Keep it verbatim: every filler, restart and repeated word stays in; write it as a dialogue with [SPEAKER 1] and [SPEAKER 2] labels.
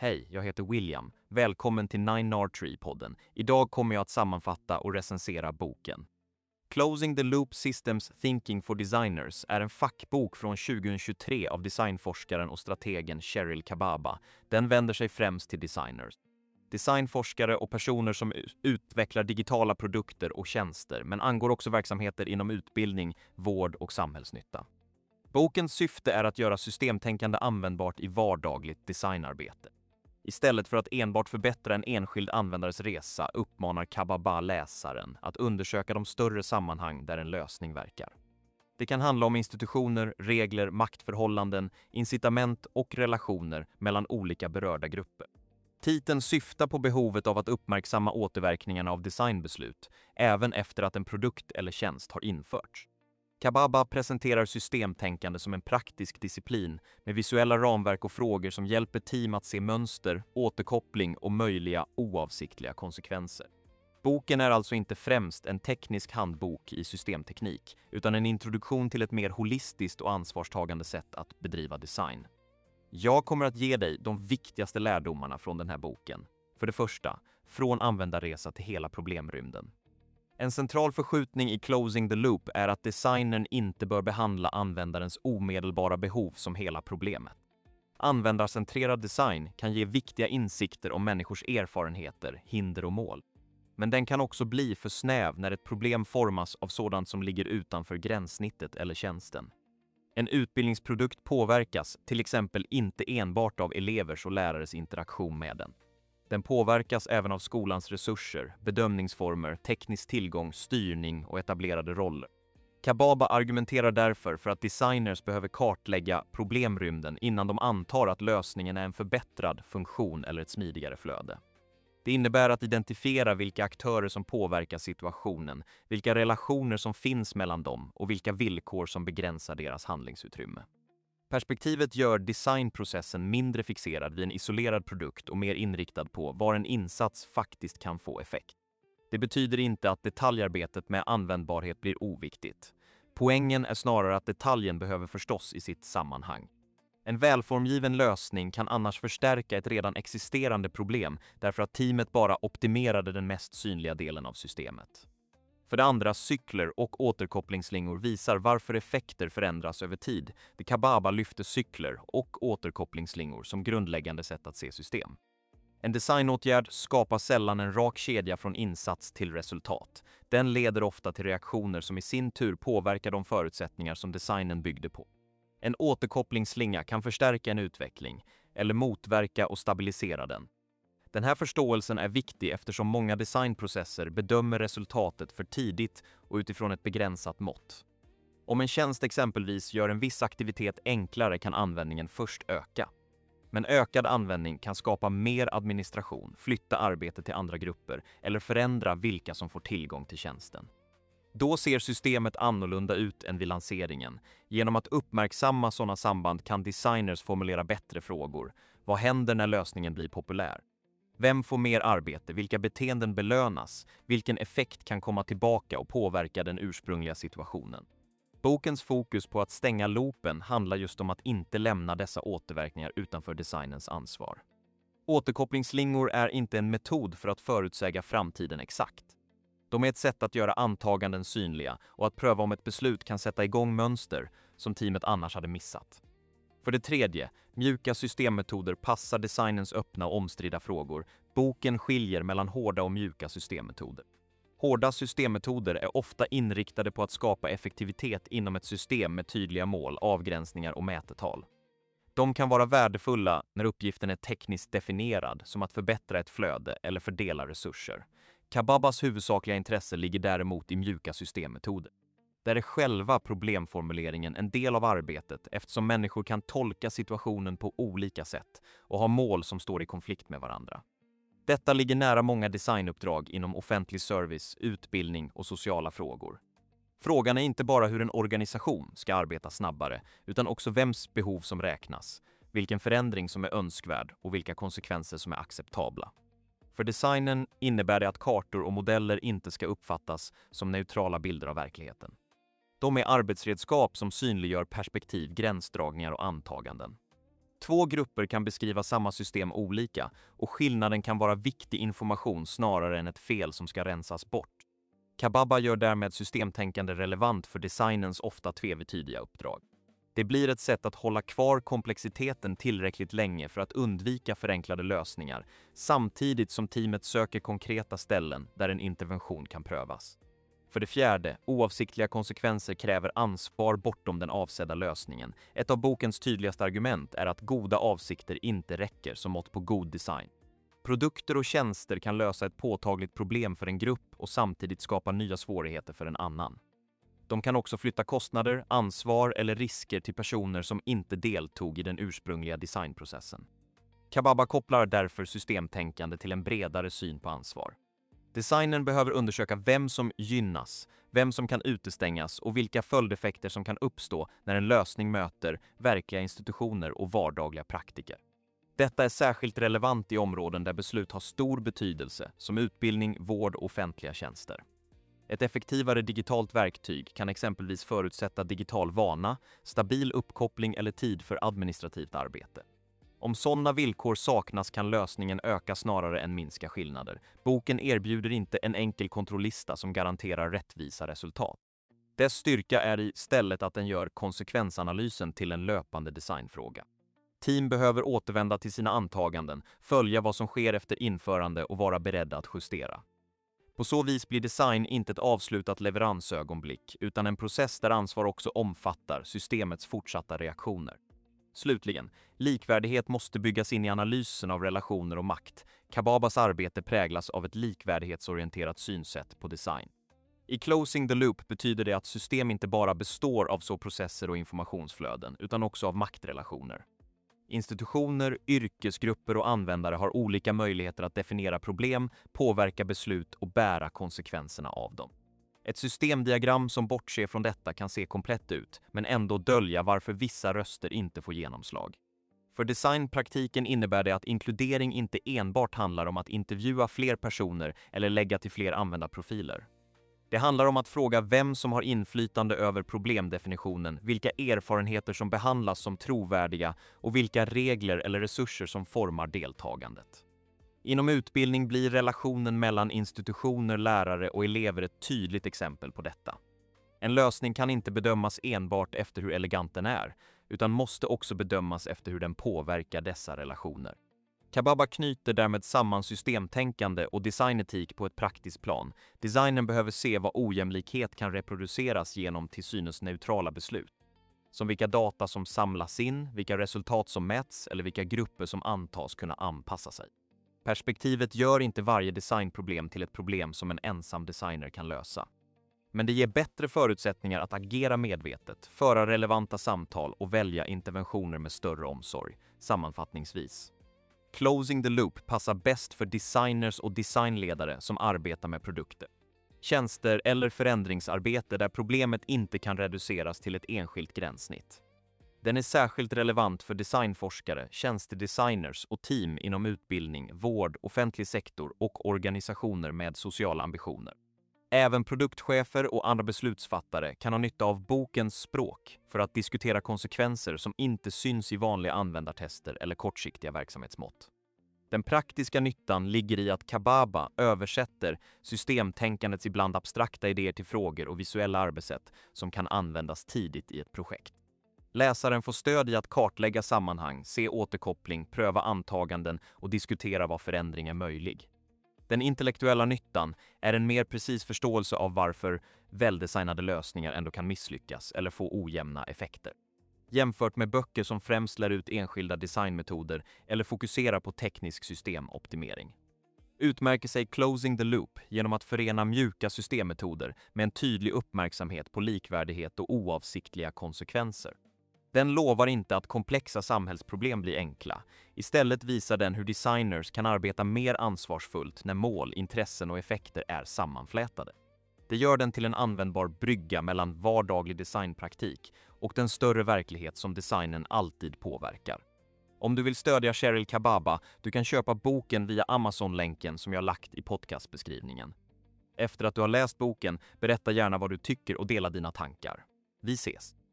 [SPEAKER 1] Hej, jag heter William. Välkommen till Nine Nard Tree-podden. Idag kommer jag att sammanfatta och recensera boken. Closing the Loop Systems Thinking for Designers är en fackbok från tjugohundratjugotre av designforskaren och strategen Cheryl Kababa. Den vänder sig främst till designers. Designforskare och personer som utvecklar digitala produkter och tjänster, men angår också verksamheter inom utbildning, vård och samhällsnytta. Bokens syfte är att göra systemtänkande användbart i vardagligt designarbete. Istället för att enbart förbättra en enskild användares resa uppmanar Kababa läsaren att undersöka de större sammanhang där en lösning verkar. Det kan handla om institutioner, regler, maktförhållanden, incitament och relationer mellan olika berörda grupper. Titeln syftar på behovet av att uppmärksamma återverkningarna av designbeslut, även efter att en produkt eller tjänst har införts. Kababa presenterar systemtänkande som en praktisk disciplin med visuella ramverk och frågor som hjälper team att se mönster, återkoppling och möjliga oavsiktliga konsekvenser. Boken är alltså inte främst en teknisk handbok i systemteknik, utan en introduktion till ett mer holistiskt och ansvarstagande sätt att bedriva design. Jag kommer att ge dig de viktigaste lärdomarna från den här boken. För det första, från användarresa till hela problemrymden. En central förskjutning i Closing the Loop är att designern inte bör behandla användarens omedelbara behov som hela problemet. Användarcentrerad design kan ge viktiga insikter om människors erfarenheter, hinder och mål. Men den kan också bli för snäv när ett problem formas av sådant som ligger utanför gränssnittet eller tjänsten. En utbildningsprodukt påverkas till exempel inte enbart av elevers och lärares interaktion med den. Den påverkas även av skolans resurser, bedömningsformer, teknisk tillgång, styrning och etablerade roller. Kababa argumenterar därför för att designers behöver kartlägga problemrymden innan de antar att lösningen är en förbättrad funktion eller ett smidigare flöde. Det innebär att identifiera vilka aktörer som påverkar situationen, vilka relationer som finns mellan dem och vilka villkor som begränsar deras handlingsutrymme. Perspektivet gör designprocessen mindre fixerad vid en isolerad produkt och mer inriktad på var en insats faktiskt kan få effekt. Det betyder inte att detaljarbetet med användbarhet blir oviktigt. Poängen är snarare att detaljen behöver förstås i sitt sammanhang. En välformgiven lösning kan annars förstärka ett redan existerande problem därför att teamet bara optimerade den mest synliga delen av systemet. För det andra, cykler och återkopplingsslingor visar varför effekter förändras över tid. Det Kababa lyfter cykler och återkopplingsslingor som grundläggande sätt att se system. En designåtgärd skapar sällan en rak kedja från insats till resultat. Den leder ofta till reaktioner som i sin tur påverkar de förutsättningar som designen byggde på. En återkopplingsslinga kan förstärka en utveckling eller motverka och stabilisera den. Den här förståelsen är viktig eftersom många designprocesser bedömer resultatet för tidigt och utifrån ett begränsat mått. Om en tjänst exempelvis gör en viss aktivitet enklare kan användningen först öka. Men ökad användning kan skapa mer administration, flytta arbetet till andra grupper eller förändra vilka som får tillgång till tjänsten. Då ser systemet annorlunda ut än vid lanseringen. Genom att uppmärksamma sådana samband kan designers formulera bättre frågor. Vad händer när lösningen blir populär? Vem får mer arbete? Vilka beteenden belönas? Vilken effekt kan komma tillbaka och påverka den ursprungliga situationen? Bokens fokus på att stänga loopen handlar just om att inte lämna dessa återverkningar utanför designens ansvar. Återkopplingsslingor är inte en metod för att förutsäga framtiden exakt. De är ett sätt att göra antaganden synliga och att pröva om ett beslut kan sätta igång mönster som teamet annars hade missat. För det tredje, mjuka systemmetoder passar designens öppna och omstridda frågor. Boken skiljer mellan hårda och mjuka systemmetoder. Hårda systemmetoder är ofta inriktade på att skapa effektivitet inom ett system med tydliga mål, avgränsningar och mätetal. De kan vara värdefulla när uppgiften är tekniskt definierad, som att förbättra ett flöde eller fördela resurser. Kababas huvudsakliga intresse ligger däremot i mjuka systemmetoder. Där är själva problemformuleringen en del av arbetet eftersom människor kan tolka situationen på olika sätt och ha mål som står i konflikt med varandra. Detta ligger nära många designuppdrag inom offentlig service, utbildning och sociala frågor. Frågan är inte bara hur en organisation ska arbeta snabbare utan också vems behov som räknas, vilken förändring som är önskvärd och vilka konsekvenser som är acceptabla. För designen innebär det att kartor och modeller inte ska uppfattas som neutrala bilder av verkligheten. De är arbetsredskap som synliggör perspektiv, gränsdragningar och antaganden. Två grupper kan beskriva samma system olika och skillnaden kan vara viktig information snarare än ett fel som ska rensas bort. Kababa gör därmed systemtänkande relevant för designens ofta tvetydiga uppdrag. Det blir ett sätt att hålla kvar komplexiteten tillräckligt länge för att undvika förenklade lösningar, samtidigt som teamet söker konkreta ställen där en intervention kan prövas. För det fjärde, oavsiktliga konsekvenser kräver ansvar bortom den avsedda lösningen. Ett av bokens tydligaste argument är att goda avsikter inte räcker som mått på god design. Produkter och tjänster kan lösa ett påtagligt problem för en grupp och samtidigt skapa nya svårigheter för en annan. De kan också flytta kostnader, ansvar eller risker till personer som inte deltog i den ursprungliga designprocessen. Kababa kopplar därför systemtänkande till en bredare syn på ansvar. Designern behöver undersöka vem som gynnas, vem som kan utestängas och vilka följdeffekter som kan uppstå när en lösning möter verkliga institutioner och vardagliga praktiker. Detta är särskilt relevant i områden där beslut har stor betydelse, som utbildning, vård och offentliga tjänster. Ett effektivare digitalt verktyg kan exempelvis förutsätta digital vana, stabil uppkoppling eller tid för administrativt arbete. Om sådana villkor saknas kan lösningen öka snarare än minska skillnader. Boken erbjuder inte en enkel kontrolllista som garanterar rättvisa resultat. Dess styrka är i stället att den gör konsekvensanalysen till en löpande designfråga. Team behöver återvända till sina antaganden, följa vad som sker efter införande och vara beredda att justera. På så vis blir design inte ett avslutat leveransögonblick utan en process där ansvar också omfattar systemets fortsatta reaktioner. Slutligen, likvärdighet måste byggas in i analysen av relationer och makt. Kababas arbete präglas av ett likvärdighetsorienterat synsätt på design. I Closing the Loop betyder det att system inte bara består av så processer och informationsflöden utan också av maktrelationer. Institutioner, yrkesgrupper och användare har olika möjligheter att definiera problem, påverka beslut och bära konsekvenserna av dem. Ett systemdiagram som bortser från detta kan se komplett ut, men ändå dölja varför vissa röster inte får genomslag. För designpraktiken innebär det att inkludering inte enbart handlar om att intervjua fler personer eller lägga till fler användarprofiler. Det handlar om att fråga vem som har inflytande över problemdefinitionen, vilka erfarenheter som behandlas som trovärdiga och vilka regler eller resurser som formar deltagandet. Inom utbildning blir relationen mellan institutioner, lärare och elever ett tydligt exempel på detta. En lösning kan inte bedömas enbart efter hur elegant den är, utan måste också bedömas efter hur den påverkar dessa relationer. Kababa knyter därmed samman systemtänkande och designetik på ett praktiskt plan. Designen behöver se vad ojämlikhet kan reproduceras genom till synes neutrala beslut. Som vilka data som samlas in, vilka resultat som mäts eller vilka grupper som antas kunna anpassa sig. Perspektivet gör inte varje designproblem till ett problem som en ensam designer kan lösa. Men det ger bättre förutsättningar att agera medvetet, föra relevanta samtal och välja interventioner med större omsorg. Sammanfattningsvis. Closing the Loop passar bäst för designers och designledare som arbetar med produkter, tjänster eller förändringsarbete där problemet inte kan reduceras till ett enskilt gränssnitt. Den är särskilt relevant för designforskare, tjänstedesigners och team inom utbildning, vård, offentlig sektor och organisationer med sociala ambitioner. Även produktchefer och andra beslutsfattare kan ha nytta av bokens språk för att diskutera konsekvenser som inte syns i vanliga användartester eller kortsiktiga verksamhetsmått. Den praktiska nyttan ligger i att Kababa översätter systemtänkandets ibland abstrakta idéer till frågor och visuella arbetssätt som kan användas tidigt i ett projekt. Läsaren får stöd i att kartlägga sammanhang, se återkoppling, pröva antaganden och diskutera vad förändring är möjlig. Den intellektuella nyttan är en mer precis förståelse av varför väldesignade lösningar ändå kan misslyckas eller få ojämna effekter. Jämfört med böcker som främst lär ut enskilda designmetoder eller fokuserar på teknisk systemoptimering. Utmärker sig Closing the Loop genom att förena mjuka systemmetoder med en tydlig uppmärksamhet på likvärdighet och oavsiktliga konsekvenser. Den lovar inte att komplexa samhällsproblem blir enkla. Istället visar den hur designers kan arbeta mer ansvarsfullt när mål, intressen och effekter är sammanflätade. Det gör den till en användbar brygga mellan vardaglig designpraktik och den större verklighet som designen alltid påverkar. Om du vill stödja Cheryl Kababa, du kan köpa boken via Amazon-länken som jag lagt i podcastbeskrivningen. Efter att du har läst boken, berätta gärna vad du tycker och dela dina tankar. Vi ses!